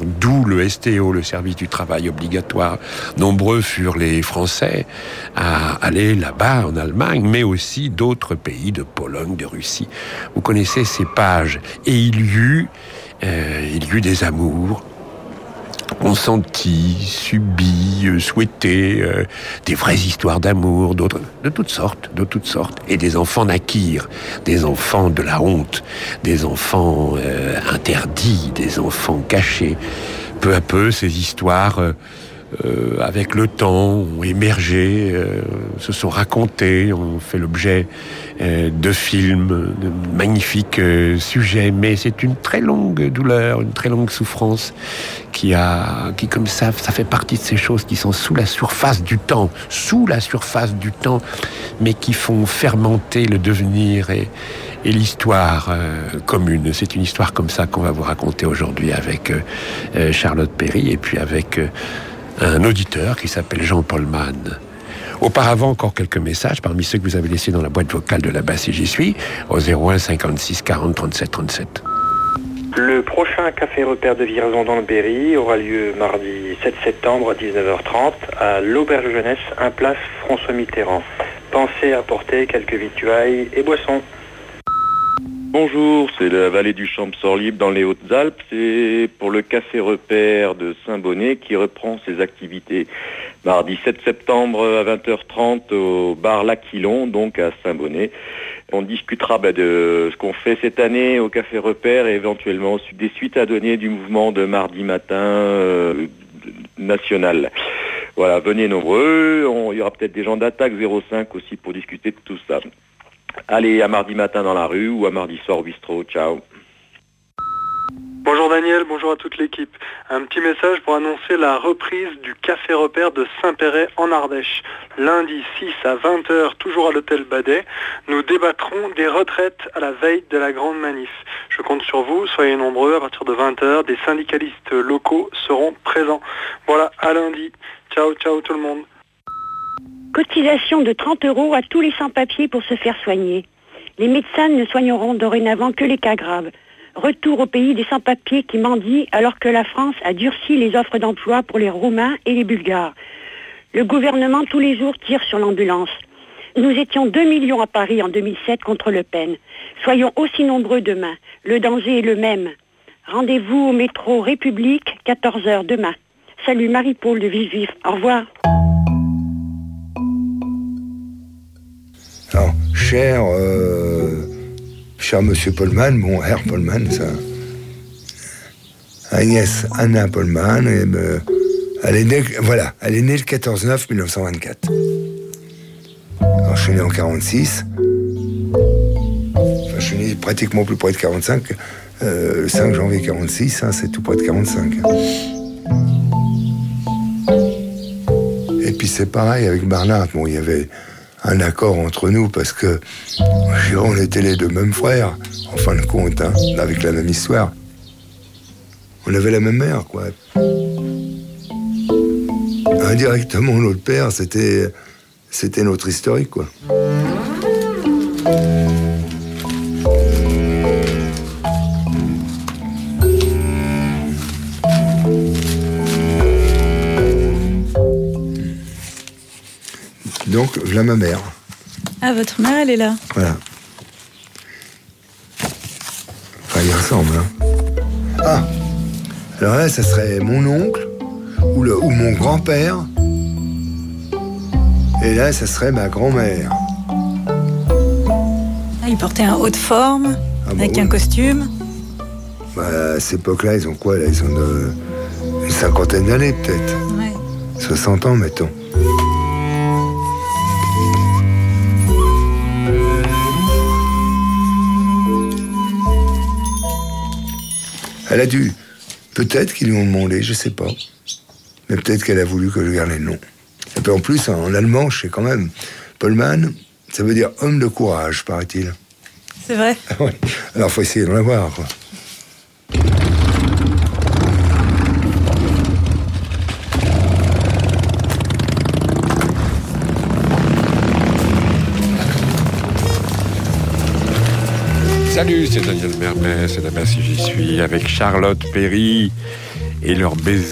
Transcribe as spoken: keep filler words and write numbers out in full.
d'où le S T O, le service du travail obligatoire. Nombreux furent les Français à aller là-bas en Allemagne, mais aussi d'autres pays, de Pologne, de Russie. Vous connaissez ces pages. Et il y eut, euh, il y eut des amours consentis, subis, euh, souhaités, euh, des vraies histoires d'amour, d'autres, de toutes sortes, de toutes sortes. Et des enfants naquirent, des enfants de la honte, des enfants euh, interdits, des enfants cachés. Peu à peu, ces histoires, euh, euh, avec le temps, ont émergé, euh, se sont racontées, ont fait l'objet euh, de films, de magnifiques euh, sujets. Mais c'est une très longue douleur, une très longue souffrance qui a, qui comme ça, ça fait partie de ces choses qui sont sous la surface du temps, sous la surface du temps, mais qui font fermenter le devenir et, et l'histoire euh, commune. C'est une histoire comme ça qu'on va vous raconter aujourd'hui avec euh, Charlotte Péri et puis avec euh, un auditeur qui s'appelle Jean-Paul Mann. Auparavant, encore quelques messages parmi ceux que vous avez laissés dans la boîte vocale de là-bas si j'y suis, au zéro un cinquante-six quarante trente-sept trente-sept. Le prochain Café Repère de Vierzon dans le Berry aura lieu mardi sept septembre à dix-neuf heures trente à l'Auberge Jeunesse, un place François Mitterrand. Pensez à apporter quelques victuailles et boissons. Bonjour, c'est la vallée du Champ-Sort-Libre dans les Hautes-Alpes. C'est pour le Café Repère de Saint-Bonnet qui reprend ses activités mardi sept septembre à vingt heures trente au bar L'Aquilon, donc à Saint-Bonnet. On discutera bah, de ce qu'on fait cette année au Café Repère et éventuellement des suites à donner du mouvement de mardi matin euh, national. Voilà, venez nombreux. On, il y aura peut-être des gens d'Attaque zéro cinq aussi pour discuter de tout ça. Allez, à mardi matin dans la rue ou à mardi soir au bistrot. Ciao. Bonjour Daniel, bonjour à toute l'équipe. Un petit message pour annoncer la reprise du Café Repère de Saint-Péret en Ardèche. Lundi six à vingt heures, toujours à l'hôtel Badet, nous débattrons des retraites à la veille de la grande manif. Je compte sur vous, soyez nombreux, à partir de vingt heures, des syndicalistes locaux seront présents. Voilà, à lundi. Ciao, ciao tout le monde. Cotisation de trente euros à tous les sans-papiers pour se faire soigner. Les médecins ne soigneront dorénavant que les cas graves. Retour au pays des sans-papiers qui mendient alors que la France a durci les offres d'emploi pour les Roumains et les Bulgares. Le gouvernement tous les jours tire sur l'ambulance. Nous étions deux millions à Paris en deux mille sept contre Le Pen. Soyons aussi nombreux demain. Le danger est le même. Rendez-vous au métro République, quatorze heures demain. Salut Marie-Paul de Villejuif. Au revoir. Alors, cher, euh, cher Monsieur Polman, bon, Herr Polman, ça. Agnès Anna Polman, et, euh, elle est née, voilà, elle est née le quatorze neuf mille neuf cent vingt-quatre. Alors, je suis né en quarante-six. Enfin, je suis né pratiquement plus près de quarante-cinq. Euh, le cinq janvier quarante-six, hein, c'est tout près de quarante-cinq. Et puis c'est pareil avec Bernard. Bon, il y avait un accord entre nous parce que on était les deux mêmes frères, en fin de compte, hein, avec la même histoire. On avait la même mère, quoi. Indirectement, notre père, c'était, c'était notre historique, quoi. Donc, voilà ma mère. Ah, votre mère, elle est là. Voilà. Enfin, il ressemble, hein. Ah, alors là, ça serait mon oncle ou, le, ou mon grand-père. Et là, ça serait ma grand-mère. Ah, il portait un haut de forme, ah, bah, avec oui. un costume. Bah, à cette époque-là, ils ont quoi, là? Ils ont de, une cinquantaine d'années, peut-être. Ouais. soixante ans, mettons. Elle a dû... Peut-être qu'ils lui ont demandé, je sais pas. Mais peut-être qu'elle a voulu que je garde le nom. Et puis en plus, en allemand, je sais quand même, Polman, ça veut dire homme de courage, paraît-il. C'est vrai. Ouais. Alors, faut essayer d'en avoir, quoi. Salut, c'est Daniel Mermet, c'est là-bas si j'y suis, avec Charlotte Péri et leur baiser